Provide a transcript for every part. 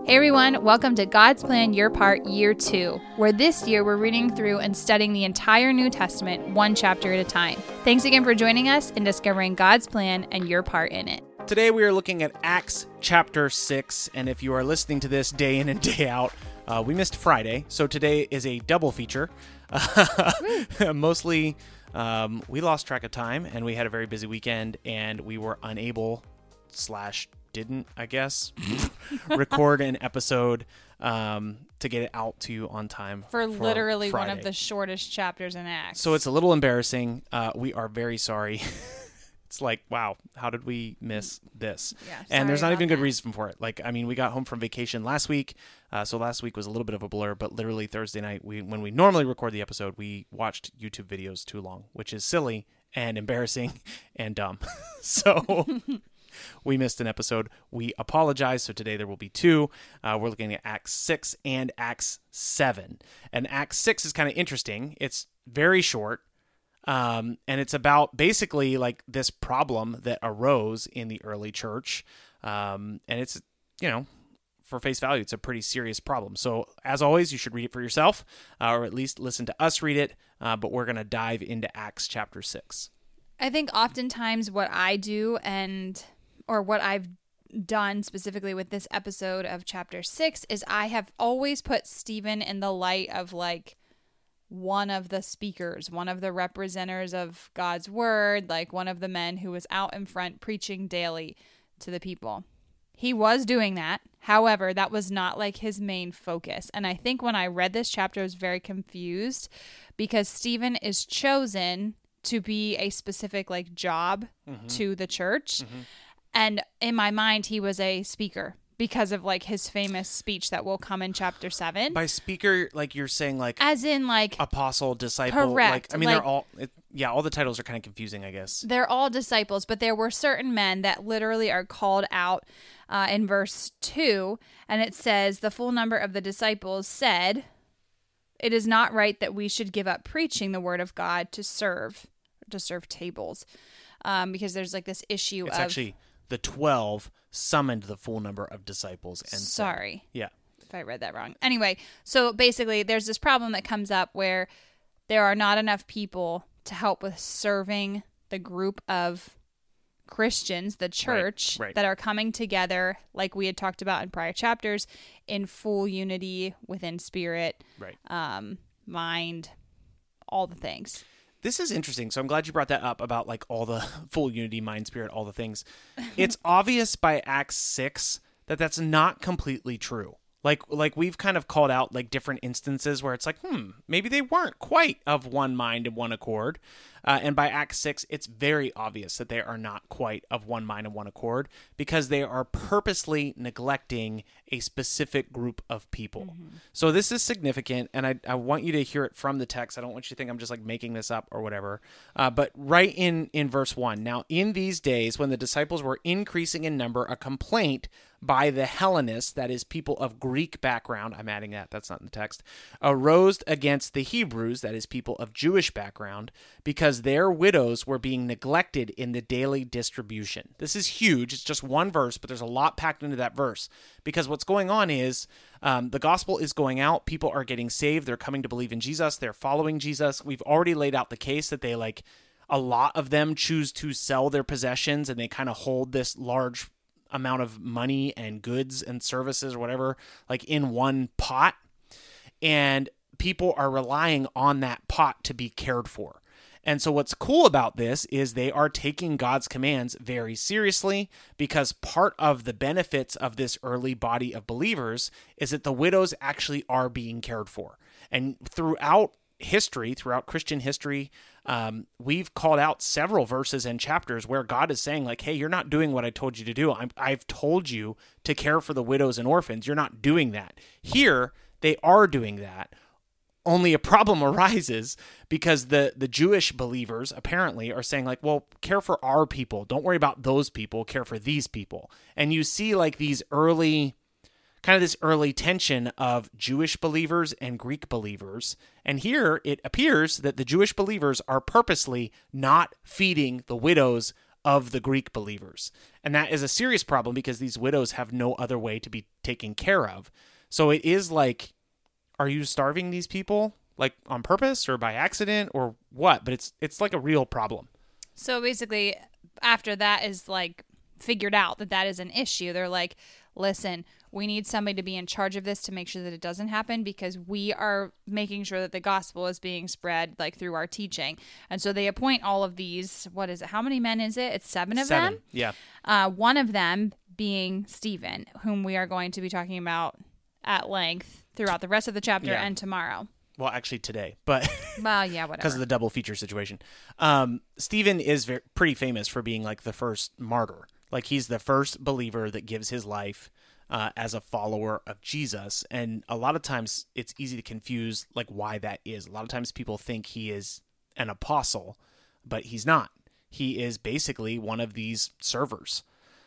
Hey everyone, welcome to God's Plan Your Part Year 2, where this year we're reading through and studying the entire New Testament one chapter at a time. Thanks again for joining us in discovering God's plan and your part in it. Today we are looking at Acts chapter 6, and if you are listening to this day in and day out, we missed Friday, so today is a double feature. Mostly, we lost track of time, and we had a very busy weekend, and we were unable didn't, I guess, record an episode to get it out to you on time for literally Friday. One of the shortest chapters in Acts. So it's a little embarrassing. We are very sorry. It's like, wow, how did we miss this? Yeah, and there's not even a good that. reason for it. Like, I mean, we got home from vacation last week, so last week was a little bit of a blur, but literally Thursday night, when we normally record the episode, we watched YouTube videos too long, which is silly and embarrassing and dumb. So we missed an episode. We apologize. So today there will be two. We're looking at Acts 6 and Acts 7. And Acts 6 is kind of interesting. It's very short. And it's about basically like this problem that arose in the early church. And it's, for face value, it's a pretty serious problem. So as always, you should read it for yourself, or at least listen to us read it. But we're going to dive into Acts chapter 6. I think oftentimes what I do or what I've done specifically with this episode of chapter 6 is I have always put Stephen in the light of like one of the speakers, one of the representatives of God's word, like one of the men who was out in front preaching daily to the people. He was doing that. However, that was not like his main focus. And I think when I read this chapter, I was very confused because Stephen is chosen to be a specific like job to the church. Mm-hmm. And in my mind, he was a speaker because of like his famous speech that will come in chapter 7. By speaker, like you're saying like... As in like... apostle, disciple. Correct. Like, I mean, they're all... all the titles are kind of confusing, I guess. They're all disciples, but there were certain men that literally are called out in verse 2. And it says, the full number of the disciples said, it is not right that we should give up preaching the word of God to serve tables. Because there's like this issue It's actually... the 12 summoned the full number of disciples. And Sorry. Yeah. If I read that wrong. Anyway, so basically there's this problem that comes up where there are not enough people to help with serving the group of Christians, the church, right. that are coming together, like we had talked about in prior chapters, in full unity within spirit, mind, all the things. This is interesting. So I'm glad you brought that up about like all the full unity, mind, spirit, all the things. It's obvious by Acts 6 that that's not completely true. Like we've kind of called out like different instances where it's like, maybe they weren't quite of one mind and one accord. And by Acts 6, it's very obvious that they are not quite of one mind and one accord because they are purposely neglecting a specific group of people. Mm-hmm. So this is significant, and I want you to hear it from the text. I don't want you to think I'm just like making this up or whatever. But right in verse 1, now in these days when the disciples were increasing in number, a complaint by the Hellenists, that is people of Greek background, I'm adding that's not in the text, arose against the Hebrews, that is people of Jewish background, because their widows were being neglected in the daily distribution. This is huge. It's just one verse, but there's a lot packed into that verse, because what's going on is the gospel is going out. People are getting saved. They're coming to believe in Jesus. They're following Jesus. We've already laid out the case that they a lot of them choose to sell their possessions, and they kind of hold this large amount of money and goods and services or whatever, like in one pot. And people are relying on that pot to be cared for. And so what's cool about this is they are taking God's commands very seriously, because part of the benefits of this early body of believers is that the widows actually are being cared for. And throughout Christian history, we've called out several verses and chapters where God is saying like, hey, you're not doing what I told you to do. I've told you to care for the widows and orphans. You're not doing that. Here, they are doing that. Only a problem arises because the Jewish believers apparently are saying like, well, care for our people. Don't worry about those people. Care for these people. And you see like this early tension of Jewish believers and Greek believers. And here it appears that the Jewish believers are purposely not feeding the widows of the Greek believers. And that is a serious problem because these widows have no other way to be taken care of. So it is like, are you starving these people like on purpose or by accident or what? But it's like a real problem. So basically, after that is like figured out that is an issue, they're like, listen, we need somebody to be in charge of this to make sure that it doesn't happen, because we are making sure that the gospel is being spread like through our teaching. And so they appoint all of these, what is it? How many men is it? It's seven of them? Yeah. One of them being Stephen, whom we are going to be talking about at length throughout the rest of the chapter and tomorrow. Well, actually today, but well, yeah, whatever. Because of the double feature situation. Stephen is pretty famous for being like the first martyr. Like he's the first believer that gives his life as a follower of Jesus. And a lot of times it's easy to confuse like why that is. A lot of times people think he is an apostle, but he's not. He is basically one of these servers.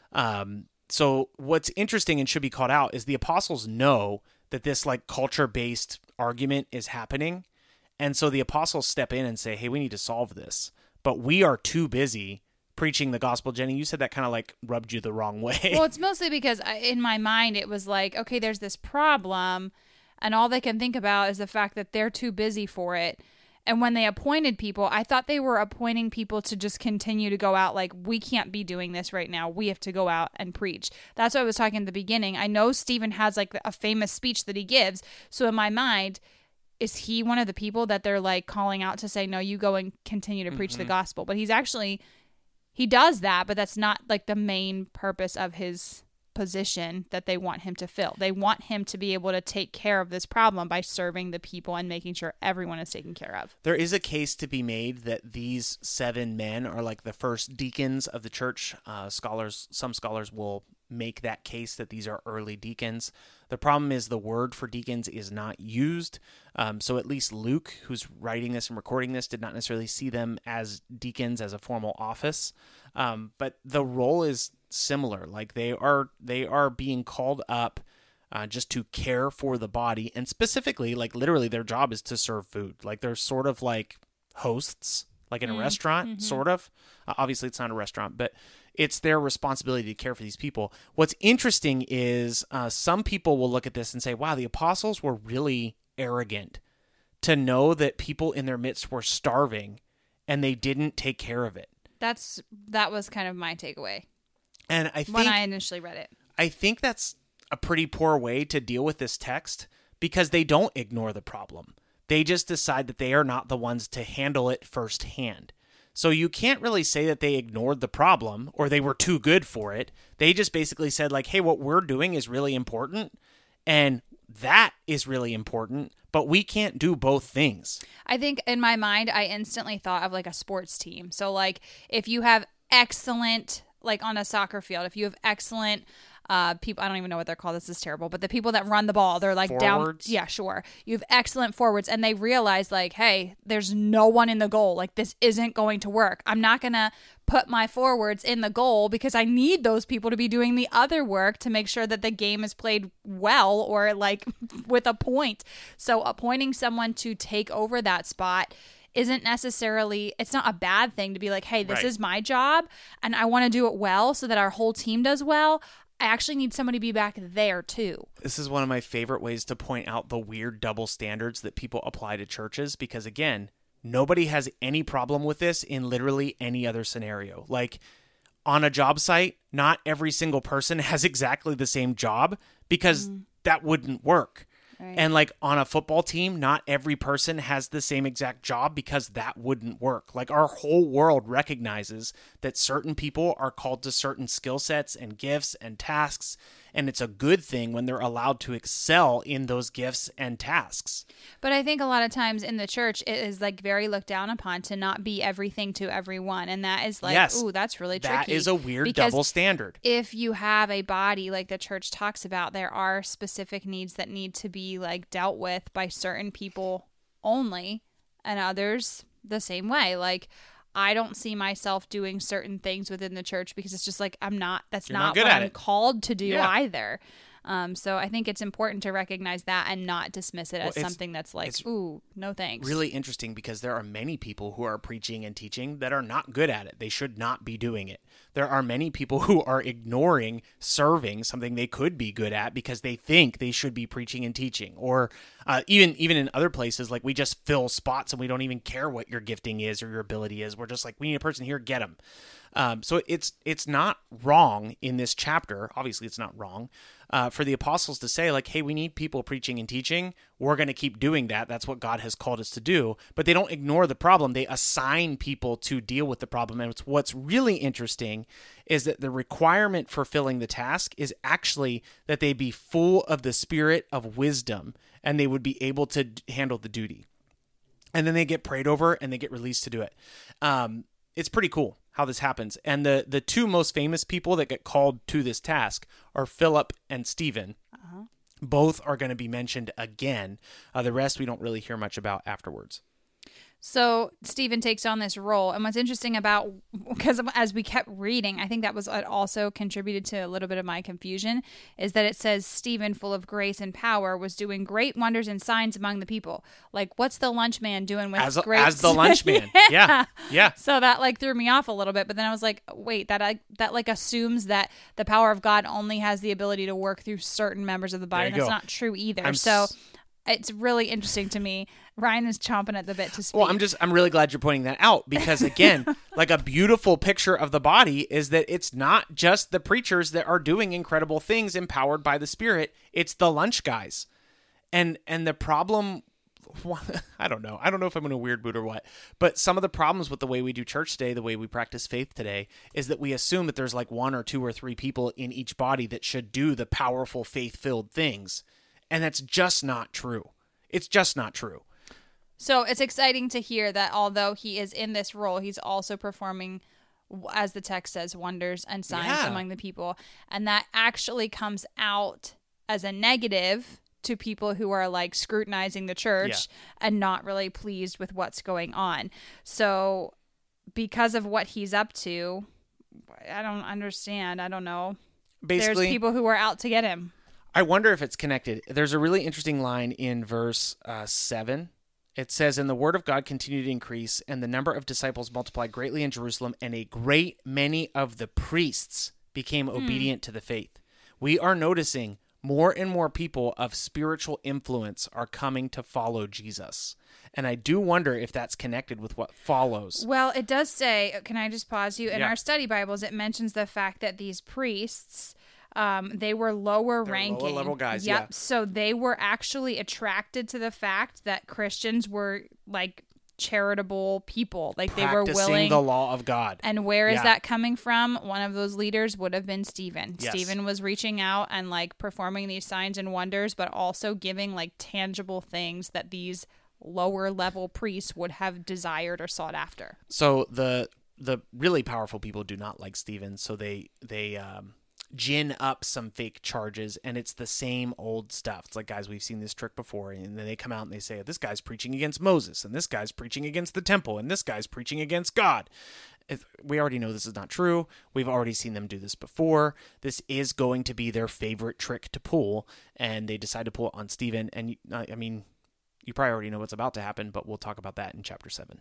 So what's interesting and should be called out is the apostles know that this like culture-based argument is happening. And so the apostles step in and say, hey, we need to solve this. But we are too busy preaching the gospel. Jenny, you said that kind of like rubbed you the wrong way. Well, it's mostly because in my mind, it was like, okay, there's this problem, and all they can think about is the fact that they're too busy for it. And when they appointed people, I thought they were appointing people to just continue to go out like, we can't be doing this right now. We have to go out and preach. That's what I was talking at the beginning. I know Stephen has like a famous speech that he gives. So in my mind, is he one of the people that they're like calling out to say, no, you go and continue to preach the gospel? But he's actually, he does that, but that's not like the main purpose of his position that they want him to fill. They want him to be able to take care of this problem by serving the people and making sure everyone is taken care of. There is a case to be made that these 7 men are like the first deacons of the church. Some scholars will make that case that these are early deacons. The problem is the word for deacons is not used. So at least Luke, who's writing this and recording this, did not necessarily see them as deacons as a formal office. But the role is similar. Like they are being called up just to care for the body, and specifically, like literally, their job is to serve food. Like they're sort of like hosts, like in a restaurant, sort of. Obviously, it's not a restaurant, but it's their responsibility to care for these people. What's interesting is some people will look at this and say, wow, the apostles were really arrogant to know that people in their midst were starving and they didn't take care of it. That was kind of my takeaway. And I think when I initially read it, I think that's a pretty poor way to deal with this text, because they don't ignore the problem. They just decide that they are not the ones to handle it firsthand. So you can't really say that they ignored the problem or they were too good for it. They just basically said like, hey, what we're doing is really important, and that is really important, but we can't do both things. I think in my mind, I instantly thought of like a sports team. So like if you have excellent, like on a soccer field, if you have excellent people, I don't even know what they're called. This is terrible. But the people that run the ball, they're like forwards? Down. Yeah, sure. You have excellent forwards, and they realize like, hey, there's no one in the goal. Like this isn't going to work. I'm not going to put my forwards in the goal because I need those people to be doing the other work to make sure that the game is played well or like with a point. So appointing someone to take over that spot isn't necessarily, it's not a bad thing to be like, hey, this is my job and I want to do it well so that our whole team does well. I actually need somebody to be back there too. This is one of my favorite ways to point out the weird double standards that people apply to churches, because again, nobody has any problem with this in literally any other scenario. Like on a job site, not every single person has exactly the same job, because that wouldn't work. Right. And like on a football team, not every person has the same exact job, because that wouldn't work. Like our whole world recognizes that certain people are called to certain skill sets and gifts and tasks. And it's a good thing when they're allowed to excel in those gifts and tasks. But I think a lot of times in the church, it is like very looked down upon to not be everything to everyone. And that is like, yes, ooh, that's really tricky. That is a weird double standard. If you have a body like the church talks about, there are specific needs that need to be like dealt with by certain people only, and others the same way. Like I don't see myself doing certain things within the church because it's just like that's not what I'm called to do either. So I think it's important to recognize that and not dismiss it as Well, something that's like, ooh, no thanks. Really interesting, because there are many people who are preaching and teaching that are not good at it. They should not be doing it. There are many people who are ignoring serving, something they could be good at, because they think they should be preaching and teaching. Or even in other places, like we just fill spots and we don't even care what your gifting is or your ability is. We're just like, we need a person here, get them. So it's not wrong in this chapter. Obviously, it's not wrong for the apostles to say, like, hey, we need people preaching and teaching. We're going to keep doing that. That's what God has called us to do. But they don't ignore the problem. They assign people to deal with the problem. And what's really interesting is that the requirement for filling the task is actually that they be full of the spirit of wisdom, and they would be able to handle the duty. And then they get prayed over and they get released to do it. It's pretty cool how this happens. And the two most famous people that get called to this task are Philip and Stephen. Uh-huh. Both are going to be mentioned again. The rest we don't really hear much about afterwards. So Stephen takes on this role. And what's interesting about, because as we kept reading, I think that was what also contributed to a little bit of my confusion, is that it says Stephen, full of grace and power, was doing great wonders and signs among the people. Like, what's the lunch man doing with great... As the lunch man. Yeah. So that like threw me off a little bit. But then I was like, wait, that like assumes that the power of God only has the ability to work through certain members of the body. That's not true either. It's really interesting to me. Ryan is chomping at the bit to speak. Well, I'm really glad you're pointing that out, because again, like a beautiful picture of the body is that it's not just the preachers that are doing incredible things empowered by the Spirit. It's the lunch guys. And the problem, I don't know if I'm in a weird mood or what, but some of the problems with the way we do church today, the way we practice faith today, is that we assume that there's like one or two or three people in each body that should do the powerful faith-filled things. And that's just not true. It's just not true. So it's exciting to hear that although he is in this role, he's also performing, as the text says, wonders and signs among the people. And that actually comes out as a negative to people who are like scrutinizing the church and not really pleased with what's going on. So because of what he's up to, I don't understand. I don't know. Basically, there's people who are out to get him. I wonder if it's connected. There's a really interesting line in verse 7. It says, "And the word of God continued to increase, and the number of disciples multiplied greatly in Jerusalem, and a great many of the priests became obedient to the faith." We are noticing more and more people of spiritual influence are coming to follow Jesus. And I do wonder if that's connected with what follows. Well, it does say, can I just pause you? In our study Bibles, it mentions the fact that these priests... they were lower ranking. Lower level guys, Yep. So they were actually attracted to the fact that Christians were like charitable people. Like they were willing. Practicing the law of God. And where is that coming from? One of those leaders would have been Stephen. Yes. Stephen was reaching out and like performing these signs and wonders, but also giving like tangible things that these lower level priests would have desired or sought after. So the really powerful people do not like Stephen. So they gin up some fake charges, and it's the same old stuff. It's like, guys, we've seen this trick before, and then they come out and they say, this guy's preaching against Moses, and this guy's preaching against the temple, and this guy's preaching against God. We already know this is not true. We've already seen them do this before. This is going to be their favorite trick to pull, and they decide to pull it on Stephen. And I mean, you probably already know what's about to happen, but we'll talk about that in chapter 7.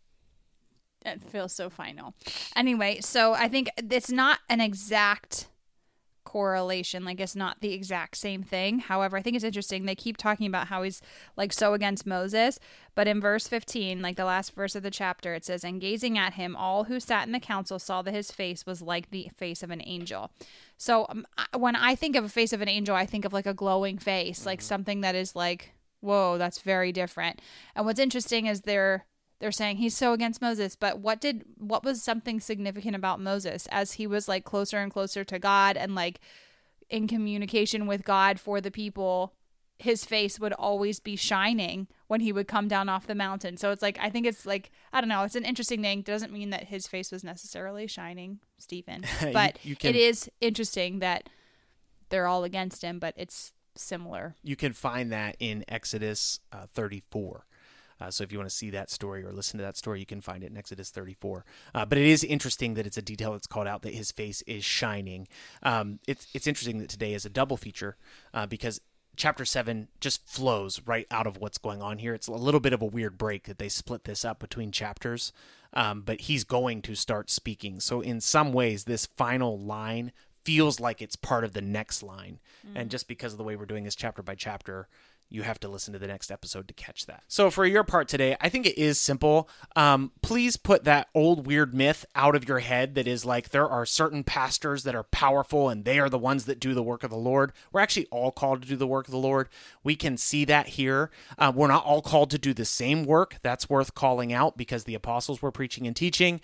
It feels so final. Anyway, so I think it's not an exact correlation, like it's not the exact same thing. However, I think it's interesting. They keep talking about how he's like so against Moses, but in verse 15, like the last verse of the chapter, it says, "And gazing at him, all who sat in the council saw that his face was like the face of an angel." So when I think of a face of an angel, I think of like a glowing face, like something that is like, whoa, that's very different. And what's interesting is they're saying he's so against Moses, but what was something significant about Moses as he was like closer and closer to God and like in communication with God for the people? His face would always be shining when he would come down off the mountain. So it's like, I think it's like, I don't know, it's an interesting thing. It doesn't mean that his face was necessarily shining, Stephen, but it is interesting that they're all against him, but it's similar. You can find that in Exodus 34. So if you want to see that story or listen to that story, you can find it in Exodus 34. But it is interesting that it's a detail that's called out, that his face is shining. It's interesting that today is a double feature because chapter 7 just flows right out of what's going on here. It's a little bit of a weird break that they split this up between chapters, but he's going to start speaking. So in some ways, this final line feels like it's part of the next line. And just because of the way we're doing this chapter by chapter, you have to listen to the next episode to catch that. So for your part today, I think it is simple. Please put that old weird myth out of your head that is like there are certain pastors that are powerful and they are the ones that do the work of the Lord. We're actually all called to do the work of the Lord. We can see that here. We're not all called to do the same work. That's worth calling out because the apostles were preaching and teaching.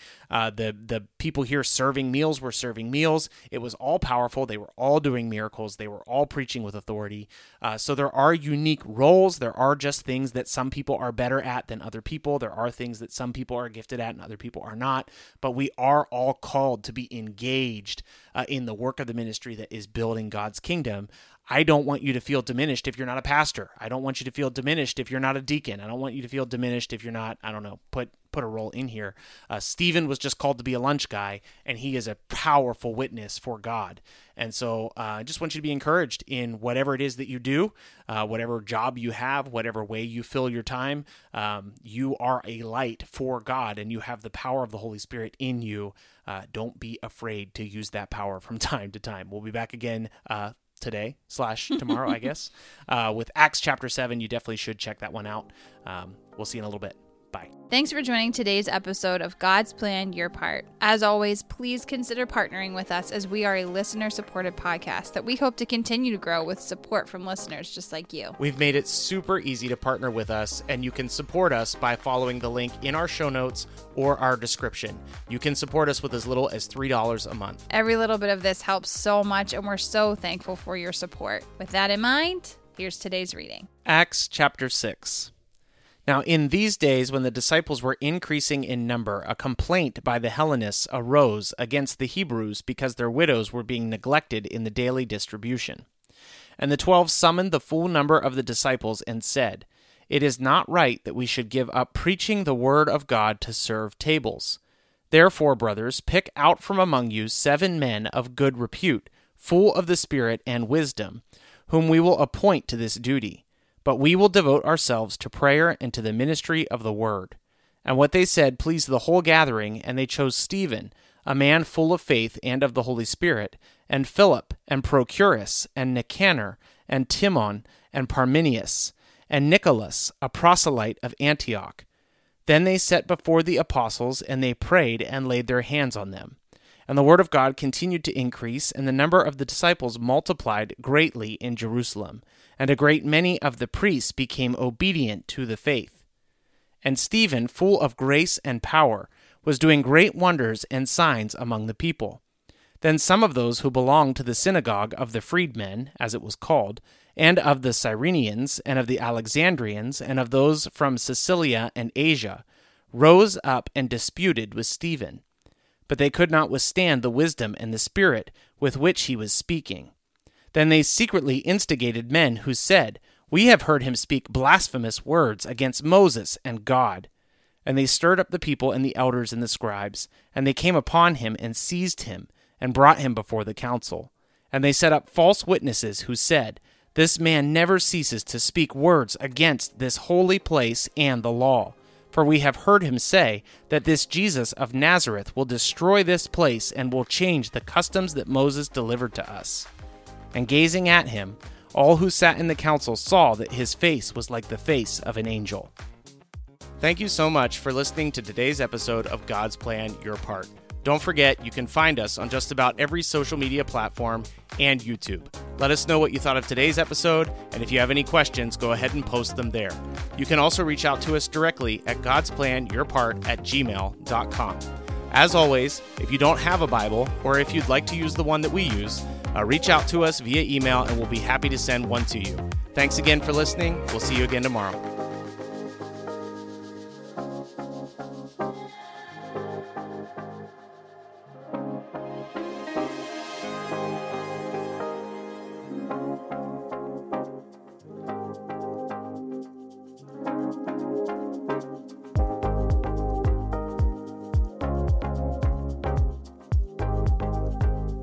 The people here serving meals were serving meals. It was all powerful. They were all doing miracles. They were all preaching with authority. So there are unique roles. There are just things that some people are better at than other people. There are things that some people are gifted at and other people are not. But we are all called to be engaged in the work of the ministry that is building God's kingdom. I don't want you to feel diminished if you're not a pastor. I don't want you to feel diminished if you're not a deacon. I don't want you to feel diminished if you're not, I don't know, put a role in here. Stephen was just called to be a lunch guy, and he is a powerful witness for God. And so I just want you to be encouraged in whatever it is that you do, whatever job you have, whatever way you fill your time. You are a light for God, and you have the power of the Holy Spirit in you. Don't be afraid to use that power from time to time. We'll be back again today/tomorrow, I guess, with Acts chapter 7. You definitely should check that one out. We'll see you in a little bit. Bye. Thanks for joining today's episode of God's Plan, Your Part. As always, please consider partnering with us as we are a listener-supported podcast that we hope to continue to grow with support from listeners just like you. We've made it super easy to partner with us, and you can support us by following the link in our show notes or our description. You can support us with as little as $3 a month. Every little bit of this helps so much, and we're so thankful for your support. With that in mind, here's today's reading. Acts chapter 6. Now, in these days, when the disciples were increasing in number, a complaint by the Hellenists arose against the Hebrews because their widows were being neglected in the daily distribution. And the 12 summoned the full number of the disciples and said, "It is not right that we should give up preaching the word of God to serve tables. Therefore, brothers, pick out from among you 7 men of good repute, full of the Spirit and wisdom, whom we will appoint to this duty. But we will devote ourselves to prayer and to the ministry of the word." And what they said pleased the whole gathering, and they chose Stephen, a man full of faith and of the Holy Spirit, and Philip, and Prochorus, and Nicanor, and Timon, and Parmenius, and Nicholas, a proselyte of Antioch. Then they set before the apostles, and they prayed and laid their hands on them. And the word of God continued to increase, and the number of the disciples multiplied greatly in Jerusalem, and a great many of the priests became obedient to the faith. And Stephen, full of grace and power, was doing great wonders and signs among the people. Then some of those who belonged to the synagogue of the freedmen, as it was called, and of the Cyrenians, and of the Alexandrians, and of those from Cilicia and Asia, rose up and disputed with Stephen. But they could not withstand the wisdom and the spirit with which he was speaking. Then they secretly instigated men who said, "We have heard him speak blasphemous words against Moses and God." And they stirred up the people and the elders and the scribes, and they came upon him and seized him, and brought him before the council. And they set up false witnesses who said, "This man never ceases to speak words against this holy place and the law. For we have heard him say that this Jesus of Nazareth will destroy this place and will change the customs that Moses delivered to us." And gazing at him, all who sat in the council saw that his face was like the face of an angel. Thank you so much for listening to today's episode of God's Plan, Your Part. Don't forget, you can find us on just about every social media platform and YouTube. Let us know what you thought of today's episode, and if you have any questions, go ahead and post them there. You can also reach out to us directly at godsplanyourpart@gmail.com. As always, if you don't have a Bible, or if you'd like to use the one that we use, reach out to us via email, and we'll be happy to send one to you. Thanks again for listening. We'll see you again tomorrow.